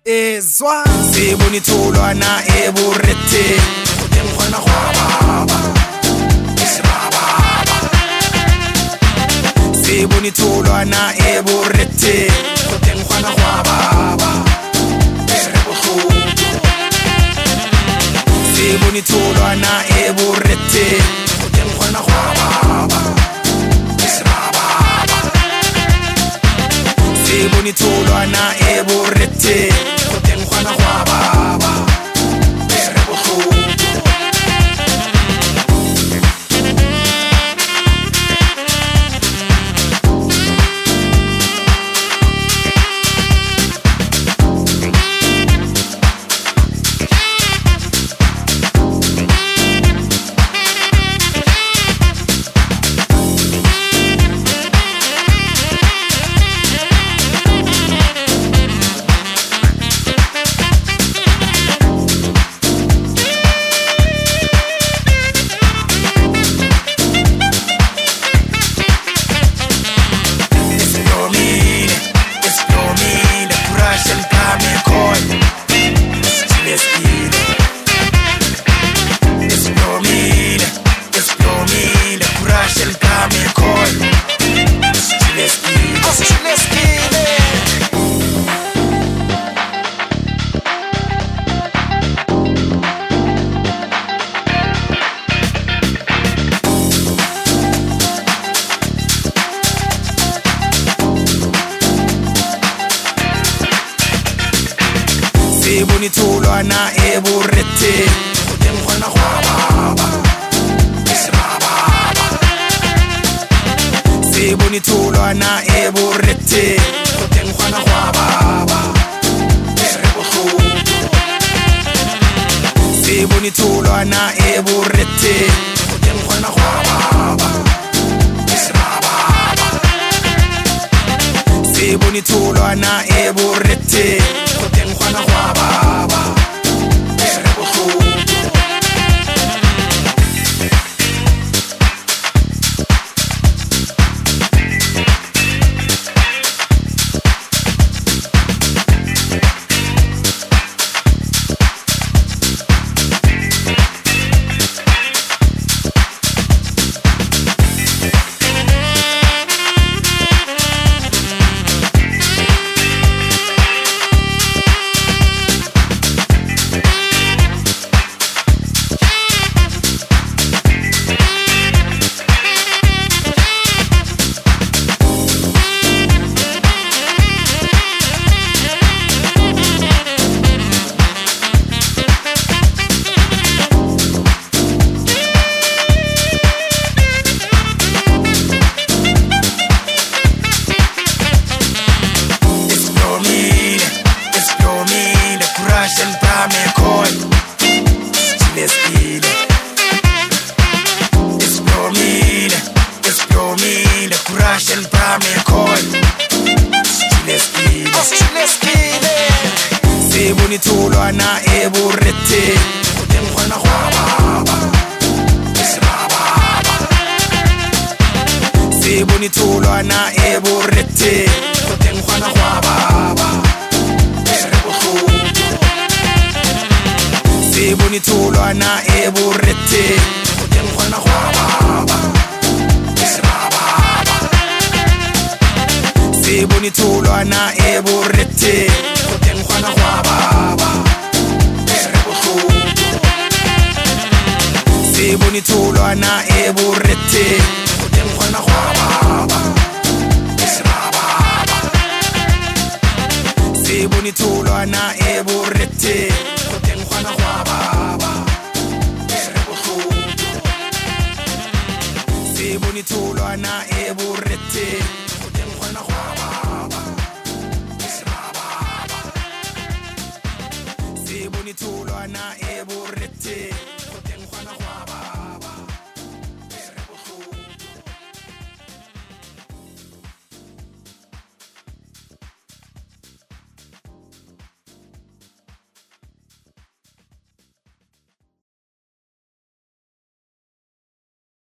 ezwa sibonitholwana eburete ngikghona khwababa isibaba sibonitholwana eburete ngikghona khwababa sibonitholwana eburete ngikghona khwababa isibaba sibonitholwana eburete ngikghona khwababa sibonitholwana eburete ngikghona khwababa isibaba sibonitholwana eburete ngikghona khwababa sibonitholwana eburete ngikghona khwababa isibaba sibonitholwana eburete ngikghona khwababa sibonitholwana eburete ngikghona khwababa isibaba sibonitholwana eburete ngikghona khwababa sibonitholwana eburete ngikghona khwababa isibaba sibonitholwana eburete ngikghona khwababa sibonitholwana eburete ngikghona khwababa isibaba sibonitholwana eburete